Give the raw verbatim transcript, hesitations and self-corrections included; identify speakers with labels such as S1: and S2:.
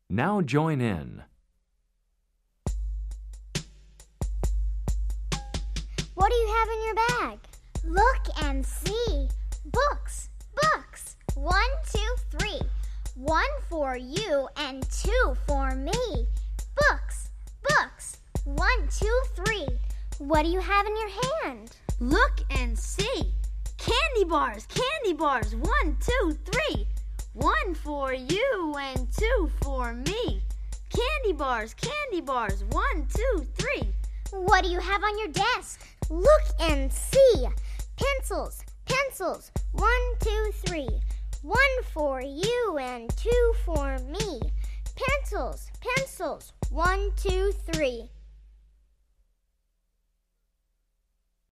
S1: Now join in.
S2: What do you have in your bag? Look and see. Books, books. One, two, three. One for you and two for me. Books, books. One, two, three. What do you have in your hand?
S3: Look and see. Candy bars, candy bars. One, two, three. One for you and two for me. Candy bars, candy bars. One, two, three.
S2: What do you have on your desk? Look and see. Pencils, pencils. One, two, three. One for you and two for me. Pencils, pencils. One, two, three.